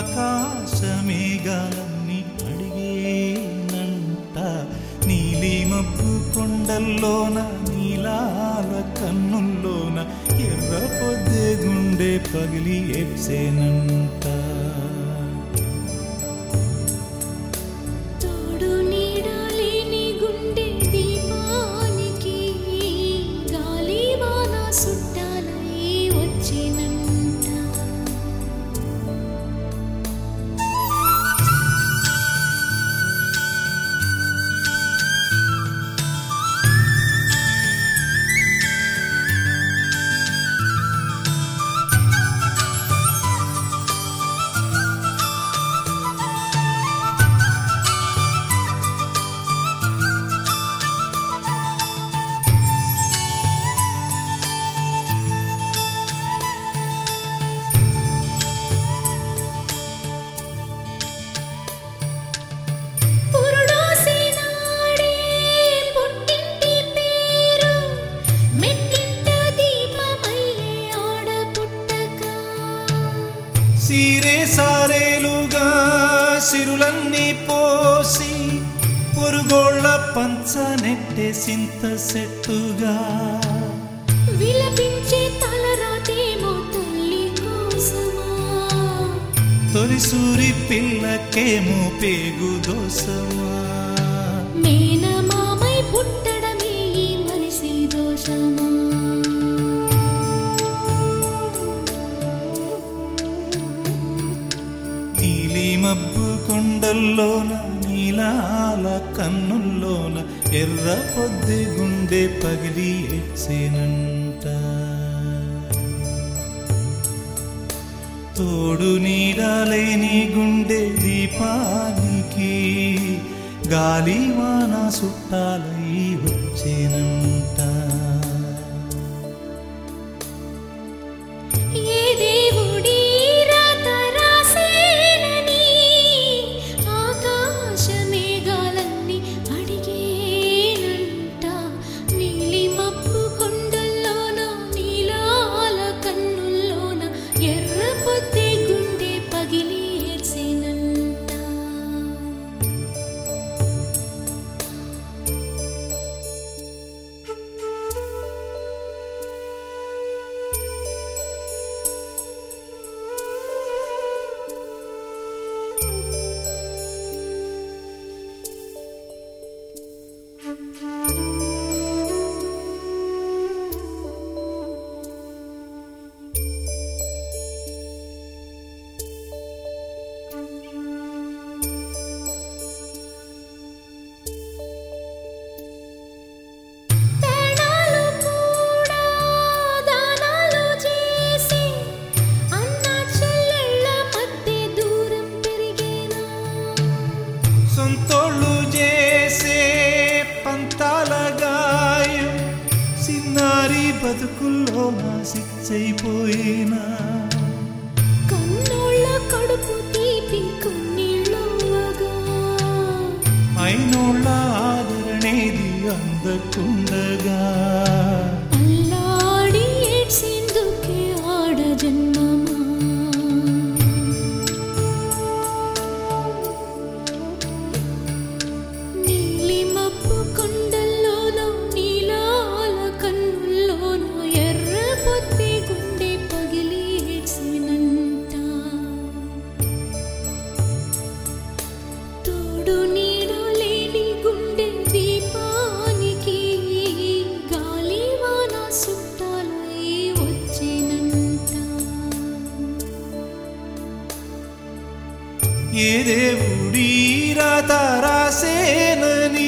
ఆకాశమేఘాలన్నీ అడిగేనంట నీలి మబ్బు కొండల్లోన నీలాల కన్నుల్లోన ఎర్ర పొద్దే గుండె పగిలి ఎప్సేనంట సీరే సారేలుగా సిరులన్నీ పోసి పొరుగోళ్ళ పంచ నెట్టే సింత సెట్టుగా విలపించే తలరాతేమో తల్లి కోసమా తొలి సూరి పిల్లకేమో పేగు దోసమా మేనమామై పుట్టడమే ఈ మనిషి దోషమా మబ్బు కొండల్లోన నీలాల కన్నుల్లోన ఎర్ర పొద్దు గుండె పగిలి ఎచ్చేనంట తోడు నీడలేని గుండె దీపానికి గాలివాన సుట్టాలై వచ్చేనంట సొంతోళ్ళు చేసే పంతాల గాయం సిన్నారి బతుకుల్లో నాసిచ్చైపోయినా కన్నోళ్ళ కడుపు తీపి కన్నీళ్ళగా అయినోళ్ళ ఆదరణేది అందకుండగా అల్లాడి ఏడ్సిందుకే ఆడ జన్మమా ఏ దేవుడి రాత రాసేనని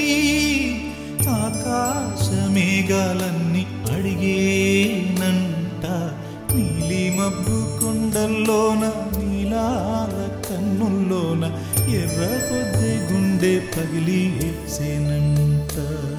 ఆకాశమేఘాలన్నీ అడిగేనంట నీలి మబ్బు కొండల్లోన నీలాల కన్నుల్లోన ఎర్ర పొద్దు గుండె పగిలి ఎప్సేనంట